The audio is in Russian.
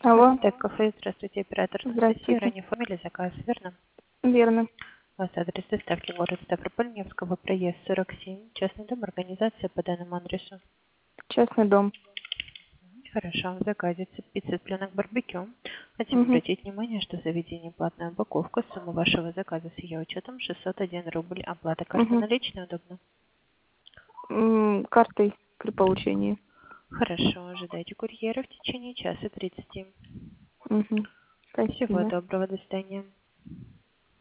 Алло, Так, кафе, здравствуйте, оператор Анастасия, здравствуйте. ранее фамилия, заказ, верно? Верно. У вас адрес доставки город Ставрополь, Невского, проезд 47, частный дом, организация по данному адресу. Частный дом. Хорошо, в заказе пицца цыпленок барбекю. Хотим Угу. обратить внимание, что в заведении платная упаковка, сумма вашего заказа с ее учетом 601 рубль, оплата карта Угу. наличная, удобно? Картой при получении. Хорошо, ожидайте курьера в течение часа 30. Угу. Всего Спасибо. доброго, до свидания.